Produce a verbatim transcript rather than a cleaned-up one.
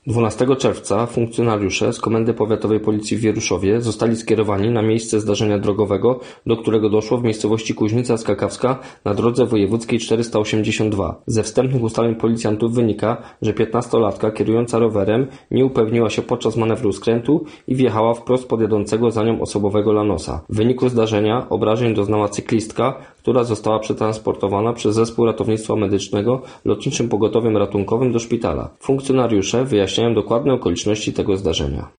dwunastego czerwca funkcjonariusze z Komendy Powiatowej Policji w Wieruszowie zostali skierowani na miejsce zdarzenia drogowego, do którego doszło w miejscowości Kuźnica Skakawska na drodze wojewódzkiej czterysta osiemdziesiąt dwa. Ze wstępnych ustaleń policjantów wynika, że piętnastolatka kierująca rowerem nie upewniła się podczas manewru skrętu i wjechała wprost pod jadącego za nią osobowego lanosa. W wyniku zdarzenia obrażeń doznała cyklistka, która została przetransportowana przez Zespół Ratownictwa Medycznego Lotniczym Pogotowiem Ratunkowym do szpitala. Funkcjonariusze wyjaśniają dokładne okoliczności tego zdarzenia.